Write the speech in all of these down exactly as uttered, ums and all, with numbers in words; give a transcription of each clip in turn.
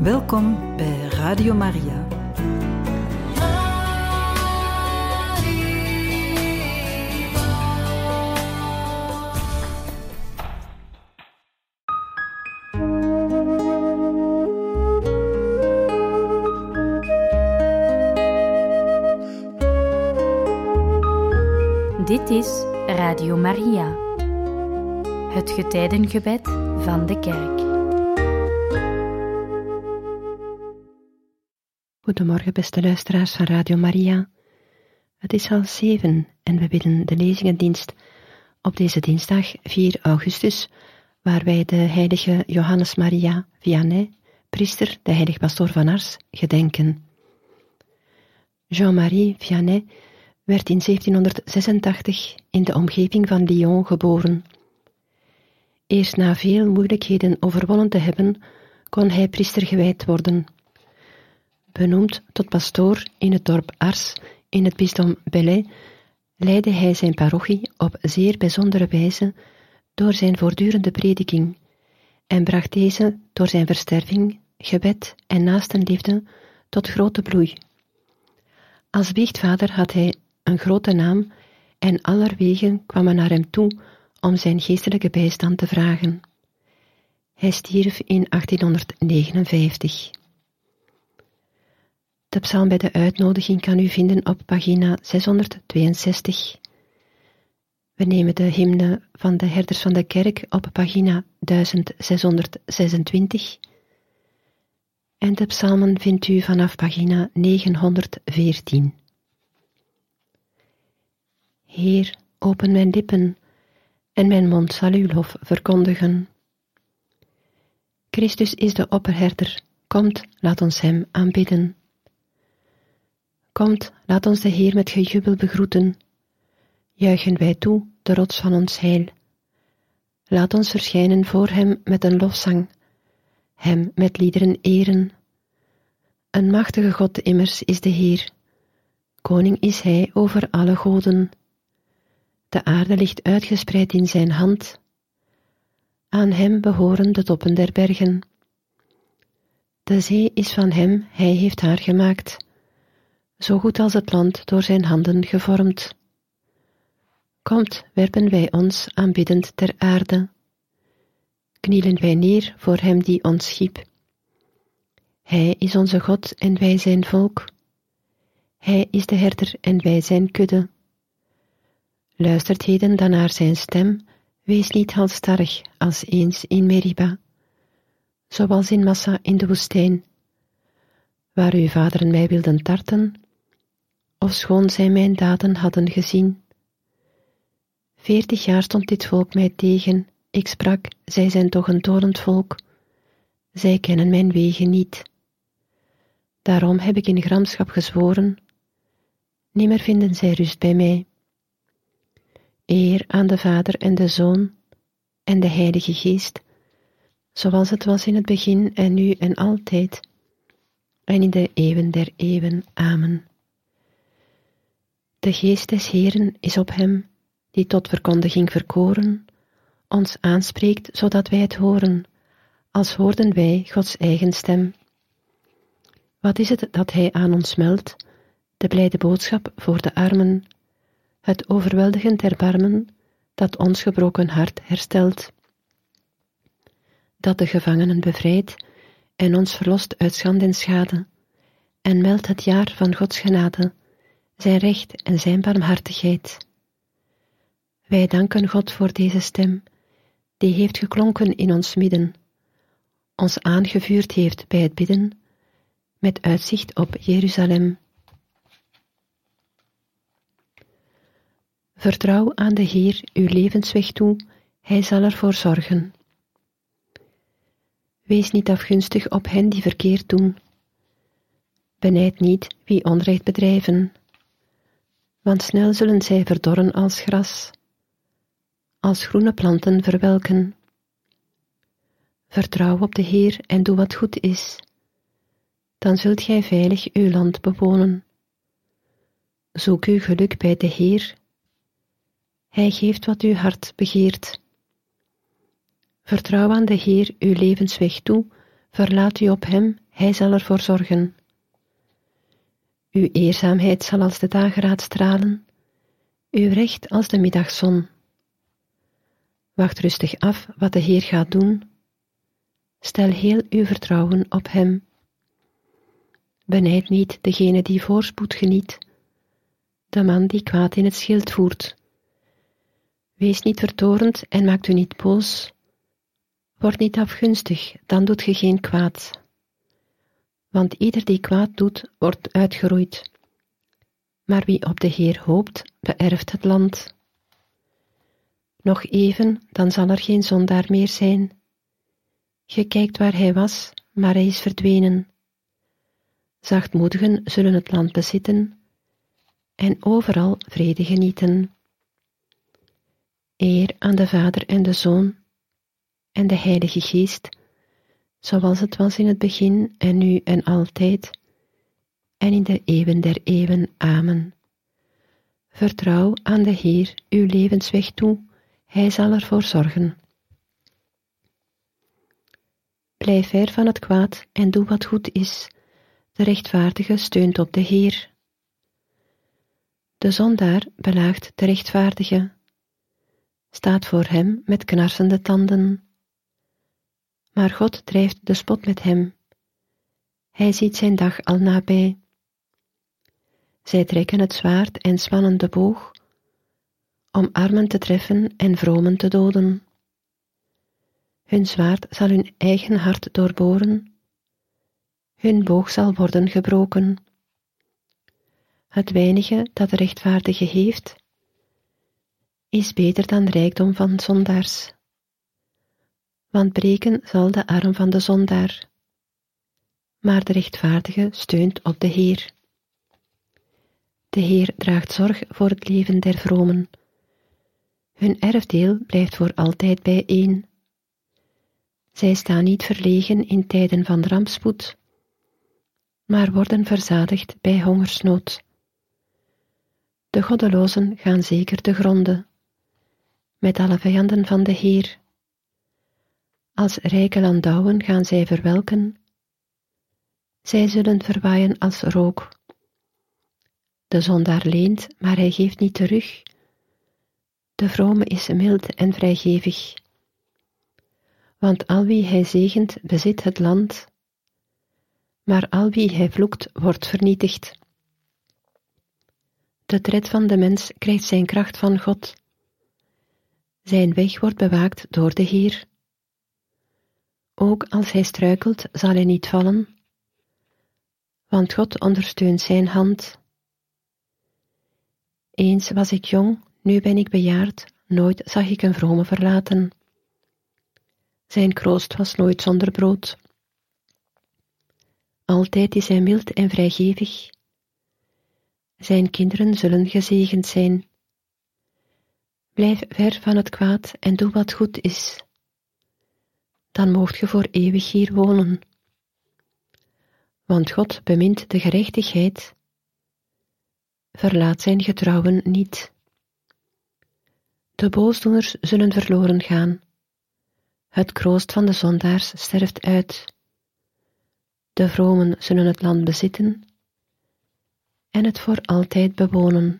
Welkom bij Radio Maria. Dit is Radio Maria, het getijdengebed van de kerk. Goedemorgen, beste luisteraars van Radio Maria. Het is half zeven en we bidden de lezingendienst op deze dinsdag vier augustus, waar wij de heilige Johannes Maria Vianney, priester, de heilig pastoor van Ars, gedenken. Jean-Marie Vianney werd in zeventienhonderdzesentachtig in de omgeving van Lyon geboren. Eerst na veel moeilijkheden overwonnen te hebben, kon hij priester gewijd worden. Benoemd tot pastoor in het dorp Ars in het bisdom Belley, leidde hij zijn parochie op zeer bijzondere wijze door zijn voortdurende prediking en bracht deze door zijn versterving, gebed en naastenliefde tot grote bloei. Als biechtvader had hij een grote naam en allerwegen kwamen naar hem toe om zijn geestelijke bijstand te vragen. Hij stierf in achttienhonderdnegenenvijftig. De psalm bij de uitnodiging kan u vinden op pagina zeshonderdtweeënzestig. We nemen de hymne van de herders van de kerk op pagina zesenzestig. En de psalmen vindt u vanaf pagina negenhonderdveertien. Heer, open mijn lippen, en mijn mond zal uw lof verkondigen. Christus is de opperherder, komt, laat ons hem aanbidden. Komt, laat ons de Heer met gejubel begroeten. Juichen wij toe, de rots van ons heil. Laat ons verschijnen voor hem met een lofzang, hem met liederen eren. Een machtige God immers is de Heer, koning is hij over alle goden. De aarde ligt uitgespreid in zijn hand. Aan hem behoren de toppen der bergen. De zee is van hem, hij heeft haar gemaakt, zo goed als het land door zijn handen gevormd. Komt, werpen wij ons aanbiddend ter aarde. Knielen wij neer voor hem die ons schiep. Hij is onze God en wij zijn volk. Hij is de herder en wij zijn kudde. Luistert heden dan naar zijn stem, wees niet halsstarrig als eens in Meriba, zoals in Massa in de woestijn, waar uw vaderen mij wilden tarten, ofschoon zij mijn daden hadden gezien. Veertig jaar stond dit volk mij tegen, ik sprak, zij zijn toch een torend volk, zij kennen mijn wegen niet. Daarom heb ik in gramschap gezworen, nimmer vinden zij rust bij mij. Eer aan de Vader en de Zoon en de Heilige Geest, zoals het was in het begin en nu en altijd, en in de eeuwen der eeuwen. Amen. De Geest des Heeren is op hem, die tot verkondiging verkoren, ons aanspreekt, zodat wij het horen, als hoorden wij Gods eigen stem. Wat is het dat hij aan ons meldt? De blijde boodschap voor de armen, het overweldigend erbarmen dat ons gebroken hart herstelt, dat de gevangenen bevrijdt en ons verlost uit schande en schade, en meldt het jaar van Gods genade, zijn recht en zijn barmhartigheid. Wij danken God voor deze stem, die heeft geklonken in ons midden, ons aangevuurd heeft bij het bidden, met uitzicht op Jeruzalem. Vertrouw aan de Heer uw levensweg toe, hij zal ervoor zorgen. Wees niet afgunstig op hen die verkeerd doen. Benijd niet wie onrecht bedrijven, want snel zullen zij verdorren als gras, als groene planten verwelken. Vertrouw op de Heer en doe wat goed is, dan zult gij veilig uw land bewonen. Zoek uw geluk bij de Heer, hij geeft wat uw hart begeert. Vertrouw aan de Heer uw levensweg toe, verlaat u op hem, hij zal ervoor zorgen. Uw eerzaamheid zal als de dageraad stralen, uw recht als de middagzon. Wacht rustig af wat de Heer gaat doen. Stel heel uw vertrouwen op hem. Benijd niet degene die voorspoed geniet, de man die kwaad in het schild voert. Wees niet vertorend en maakt u niet boos. Word niet afgunstig, dan doet ge geen kwaad. Want ieder die kwaad doet, wordt uitgeroeid. Maar wie op de Heer hoopt, beërft het land. Nog even, dan zal er geen zondaar meer zijn. Je kijkt waar hij was, maar hij is verdwenen. Zachtmoedigen zullen het land bezitten en overal vrede genieten. Eer aan de Vader en de Zoon en de Heilige Geest, zoals het was in het begin en nu en altijd, en in de eeuwen der eeuwen. Amen. Vertrouw aan de Heer uw levensweg toe, hij zal ervoor zorgen. Blijf ver van het kwaad en doe wat goed is. De rechtvaardige steunt op de Heer. De zondaar belaagt de rechtvaardige, staat voor hem met knarsende tanden. Maar God drijft de spot met hem. Hij ziet zijn dag al nabij. Zij trekken het zwaard en spannen de boog, om armen te treffen en vromen te doden. Hun zwaard zal hun eigen hart doorboren, hun boog zal worden gebroken. Het weinige dat de rechtvaardige heeft, is beter dan rijkdom van zondaars. Want breken zal de arm van de zondaar, maar de rechtvaardige steunt op de Heer. De Heer draagt zorg voor het leven der vromen. Hun erfdeel blijft voor altijd bijeen. Zij staan niet verlegen in tijden van rampspoed, maar worden verzadigd bij hongersnood. De goddelozen gaan zeker te gronde, met alle vijanden van de Heer. Als rijke landouwen gaan zij verwelken, zij zullen verwaaien als rook. De zondaar leent, maar hij geeft niet terug. De vrome is mild en vrijgevig. Want al wie hij zegent, bezit het land, maar al wie hij vloekt, wordt vernietigd. De tred van de mens krijgt zijn kracht van God. Zijn weg wordt bewaakt door de Heer. Ook als hij struikelt, zal hij niet vallen, want God ondersteunt zijn hand. Eens was ik jong, nu ben ik bejaard, nooit zag ik een vrome verlaten. Zijn kroost was nooit zonder brood. Altijd is hij mild en vrijgevig. Zijn kinderen zullen gezegend zijn. Blijf ver van het kwaad en doe wat goed is. Dan moogt ge voor eeuwig hier wonen. Want God bemint de gerechtigheid, verlaat zijn getrouwen niet. De boosdoeners zullen verloren gaan. Het kroost van de zondaars sterft uit. De vromen zullen het land bezitten en het voor altijd bewonen.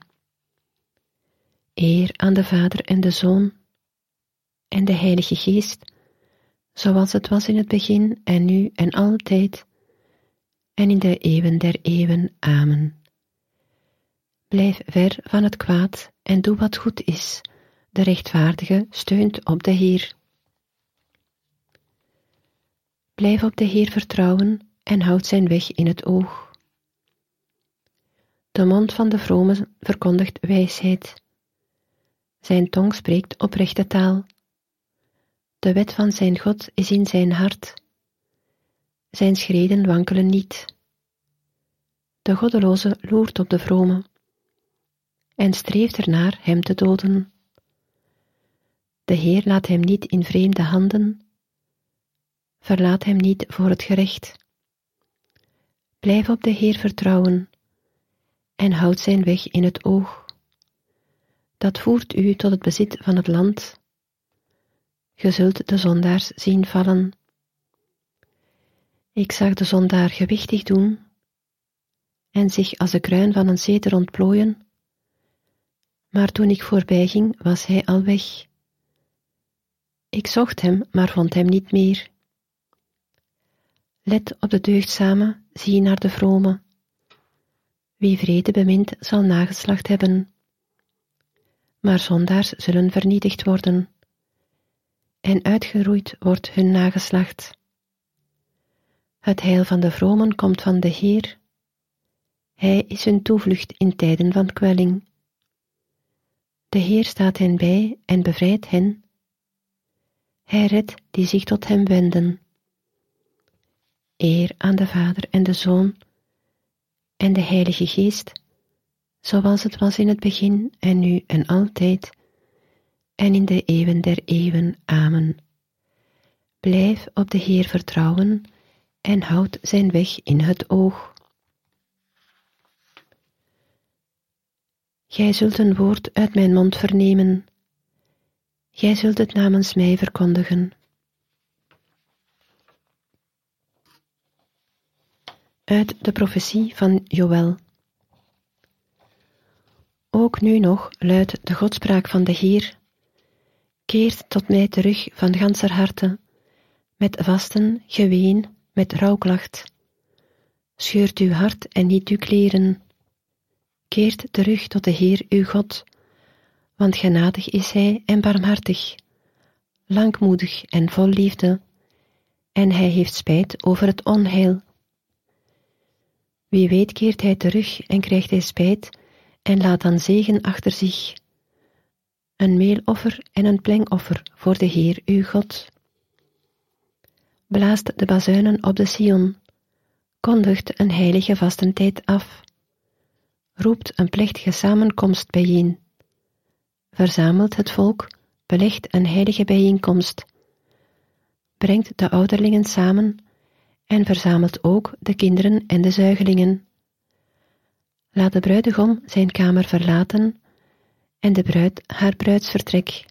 Eer aan de Vader en de Zoon en de Heilige Geest, zoals het was in het begin en nu en altijd en in de eeuwen der eeuwen. Amen. Blijf ver van het kwaad en doe wat goed is. De rechtvaardige steunt op de Heer. Blijf op de Heer vertrouwen en houd zijn weg in het oog. De mond van de vrome verkondigt wijsheid. Zijn tong spreekt oprechte taal. De wet van zijn God is in zijn hart. Zijn schreden wankelen niet. De goddeloze loert op de vrome en streeft ernaar hem te doden. De Heer laat hem niet in vreemde handen, verlaat hem niet voor het gerecht. Blijf op de Heer vertrouwen en houd zijn weg in het oog. Dat voert u tot het bezit van het land. Ge zult de zondaars zien vallen. Ik zag de zondaar gewichtig doen en zich als de kruin van een ceder ontplooien, maar toen ik voorbij ging, was hij al weg. Ik zocht hem, maar vond hem niet meer. Let op de deugdzame, zie naar de vrome. Wie vrede bemint, zal nageslacht hebben. Maar zondaars zullen vernietigd worden, en uitgeroeid wordt hun nageslacht. Het heil van de vromen komt van de Heer. Hij is hun toevlucht in tijden van kwelling. De Heer staat hen bij en bevrijdt hen. Hij redt die zich tot hem wenden. Eer aan de Vader en de Zoon en de Heilige Geest, zoals het was in het begin en nu en altijd, en in de eeuwen der eeuwen. Amen. Blijf op de Heer vertrouwen en houd zijn weg in het oog. Gij zult een woord uit mijn mond vernemen. Gij zult het namens mij verkondigen. Uit de profetie van Joël. Ook nu nog luidt de godspraak van de Heer. Keert tot mij terug van ganser harte, met vasten, geween, met rouwklacht. Scheurt uw hart en niet uw kleren. Keert terug tot de Heer uw God, want genadig is Hij en barmhartig, langmoedig en vol liefde, en Hij heeft spijt over het onheil. Wie weet keert Hij terug en krijgt Hij spijt en laat dan zegen achter zich. Een meeloffer en een plengoffer voor de Heer uw God. Blaast de bazuinen op de Sion, kondigt een heilige vastentijd af. Roept een plechtige samenkomst bijeen. Verzamelt het volk, belegt een heilige bijeenkomst. Brengt de ouderlingen samen en verzamelt ook de kinderen en de zuigelingen. Laat de bruidegom zijn kamer verlaten en de bruid haar bruidsvertrek.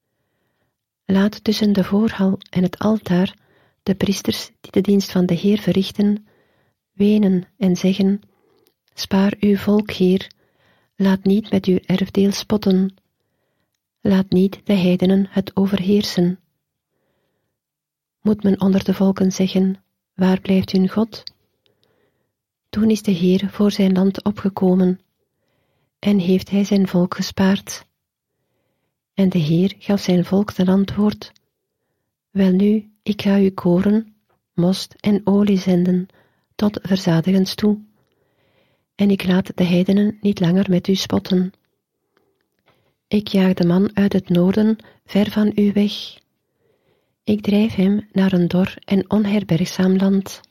Laat tussen de voorhal en het altaar de priesters die de dienst van de Heer verrichten, wenen en zeggen: Spaar uw volk, Heer, laat niet met uw erfdeel spotten. Laat niet de heidenen het overheersen. Moet men onder de volken zeggen: Waar blijft hun God? Toen is de Heer voor zijn land opgekomen en heeft hij zijn volk gespaard. En de Heer gaf zijn volk ten antwoord: Welnu, ik ga u koren, most en olie zenden tot verzadigens toe. En ik laat de heidenen niet langer met u spotten. Ik jaag de man uit het noorden ver van u weg. Ik drijf hem naar een dor en onherbergzaam land.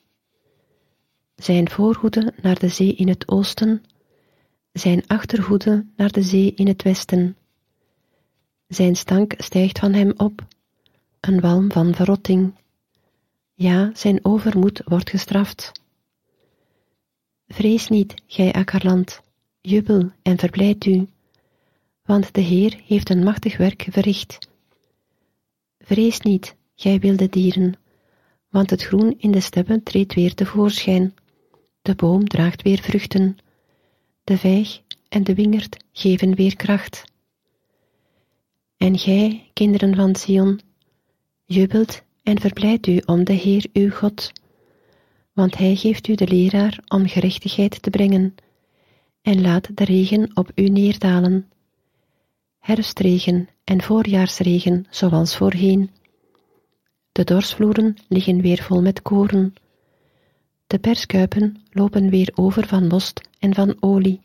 Zijn voorhoede naar de zee in het oosten, zijn achterhoede naar de zee in het westen. Zijn stank stijgt van hem op, een walm van verrotting. Ja, zijn overmoed wordt gestraft. Vrees niet, gij akkerland, jubel en verblijd u, want de Heer heeft een machtig werk verricht. Vrees niet, gij wilde dieren, want het groen in de steppen treedt weer tevoorschijn. De boom draagt weer vruchten, de vijg en de wingerd geven weer kracht. En gij, kinderen van Sion, jubelt en verblijdt u om de Heer uw God, want Hij geeft u de leraar om gerechtigheid te brengen, en laat de regen op u neerdalen, herfstregen en voorjaarsregen zoals voorheen. De dorsvloeren liggen weer vol met koren, de perskuipen lopen weer over van most en van olie.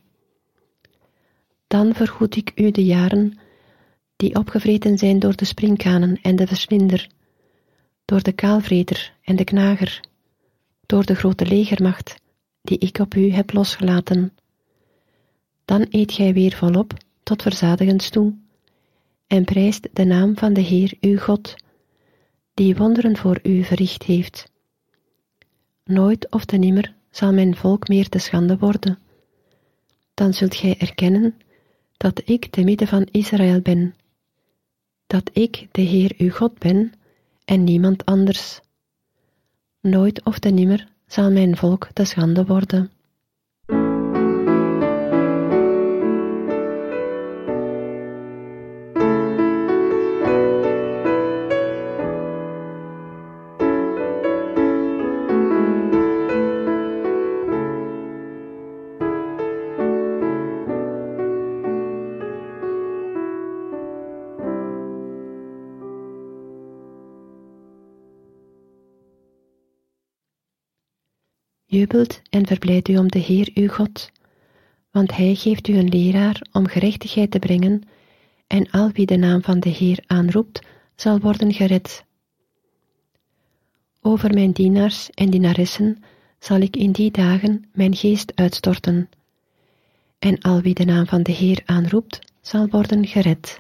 Dan vergoed ik u de jaren die opgevreten zijn door de sprinkhanen en de verslinder, door de kaalvreter en de knager, door de grote legermacht die ik op u heb losgelaten. Dan eet gij weer volop tot verzadigens toe, en prijst de naam van de Heer uw God, die wonderen voor u verricht heeft. Nooit of te nimmer zal mijn volk meer te schande worden. Dan zult gij erkennen dat ik te midden van Israël ben, dat ik de Heer uw God ben en niemand anders. Nooit of te nimmer zal mijn volk te schande worden. Jubelt en verblijd u om de Heer uw God, want Hij geeft u een leraar om gerechtigheid te brengen, en al wie de naam van de Heer aanroept, zal worden gered. Over mijn dienaars en dienaressen zal ik in die dagen mijn geest uitstorten, en al wie de naam van de Heer aanroept, zal worden gered.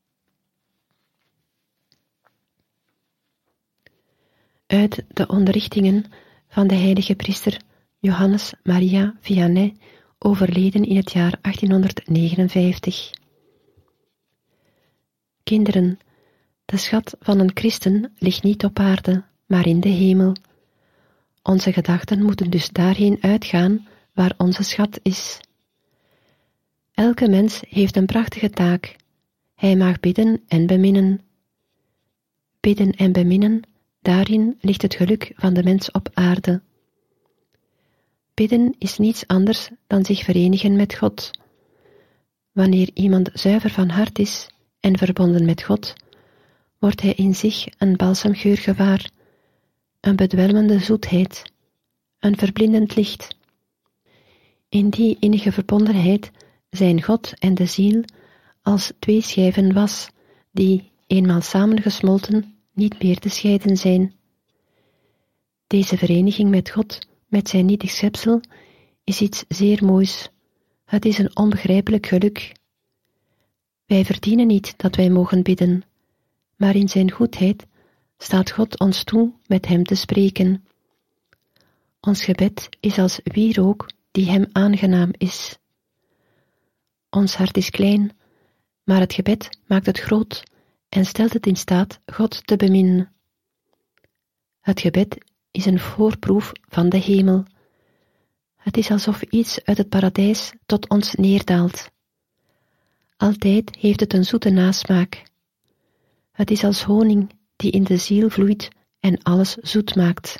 Uit de onderrichtingen van de heilige priester Johannes Maria Vianney, overleden in het jaar achttienhonderdnegenenvijftig. Kinderen, de schat van een christen ligt niet op aarde, maar in de hemel. Onze gedachten moeten dus daarheen uitgaan waar onze schat is. Elke mens heeft een prachtige taak. Hij mag bidden en beminnen. Bidden en beminnen, daarin ligt het geluk van de mens op aarde. Bidden is niets anders dan zich verenigen met God. Wanneer iemand zuiver van hart is en verbonden met God, wordt hij in zich een balsemgeur gewaar, een bedwelmende zoetheid, een verblindend licht. In die innige verbondenheid zijn God en de ziel als twee schijven was, die, eenmaal samengesmolten, niet meer te scheiden zijn. Deze vereniging met God, met zijn nietig schepsel, is iets zeer moois. Het is een onbegrijpelijk geluk. Wij verdienen niet dat wij mogen bidden, maar in zijn goedheid staat God ons toe met hem te spreken. Ons gebed is als wierook die hem aangenaam is. Ons hart is klein, maar het gebed maakt het groot en stelt het in staat God te beminnen. Het gebed is een voorproef van de hemel. Het is alsof iets uit het paradijs tot ons neerdaalt. Altijd heeft het een zoete nasmaak. Het is als honing die in de ziel vloeit en alles zoet maakt.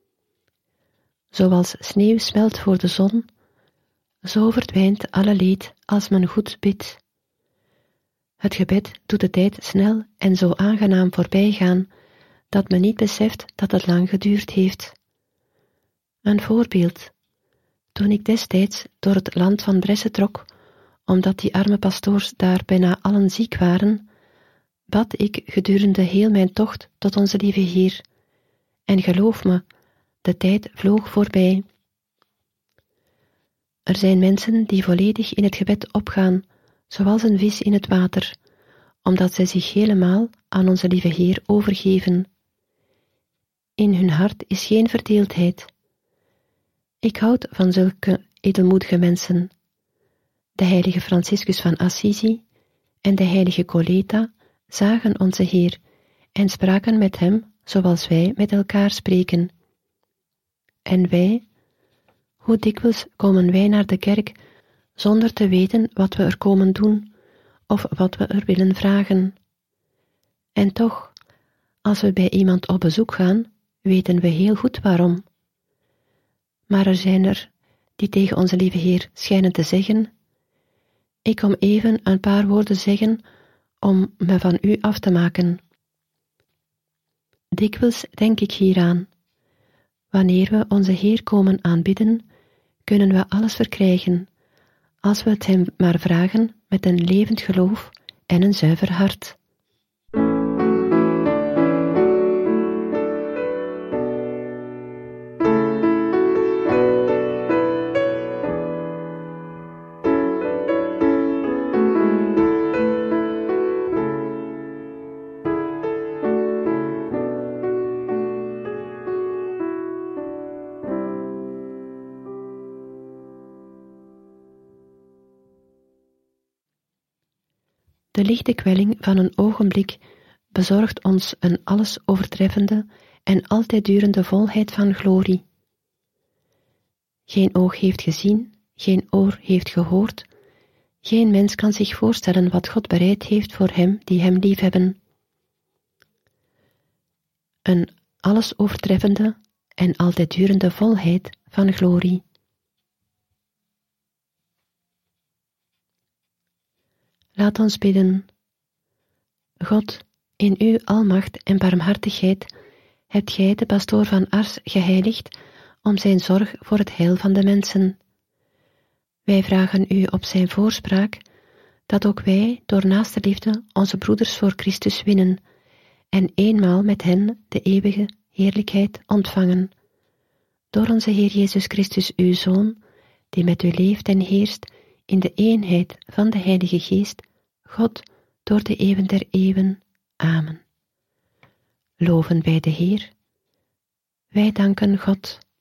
Zoals sneeuw smelt voor de zon, zo verdwijnt alle leed als men goed bidt. Het gebed doet de tijd snel en zo aangenaam voorbijgaan, dat men niet beseft dat het lang geduurd heeft. Een voorbeeld. Toen ik destijds door het land van Bresse trok, omdat die arme pastoors daar bijna allen ziek waren, bad ik gedurende heel mijn tocht tot onze lieve Heer. En geloof me, de tijd vloog voorbij. Er zijn mensen die volledig in het gebed opgaan, zoals een vis in het water, omdat zij zich helemaal aan onze lieve Heer overgeven. In hun hart is geen verdeeldheid. Ik houd van zulke edelmoedige mensen. De heilige Franciscus van Assisi en de heilige Coleta zagen onze Heer en spraken met hem zoals wij met elkaar spreken. En wij, hoe dikwijls komen wij naar de kerk zonder te weten wat we er komen doen of wat we er willen vragen. En toch, als we bij iemand op bezoek gaan, weten we heel goed waarom. Maar er zijn er die tegen onze lieve Heer schijnen te zeggen: ik kom even een paar woorden zeggen om me van u af te maken. Dikwijls denk ik hieraan. Wanneer we onze Heer komen aanbidden, kunnen we alles verkrijgen, als we het hem maar vragen met een levend geloof en een zuiver hart. De lichte kwelling van een ogenblik bezorgt ons een alles overtreffende en altijd durende volheid van glorie. Geen oog heeft gezien, geen oor heeft gehoord, geen mens kan zich voorstellen wat God bereid heeft voor hem die hem liefhebben. Een alles overtreffende en altijd durende volheid van glorie. Laat ons bidden. God, in uw almacht en barmhartigheid hebt gij de pastoor van Ars geheiligd om zijn zorg voor het heil van de mensen. Wij vragen u op zijn voorspraak dat ook wij door naaste liefde onze broeders voor Christus winnen en eenmaal met hen de eeuwige heerlijkheid ontvangen. Door onze Heer Jezus Christus, uw Zoon, die met u leeft en heerst in de eenheid van de Heilige Geest, God, door de eeuwen der eeuwen. Amen. Loven wij de Heer. Wij danken God.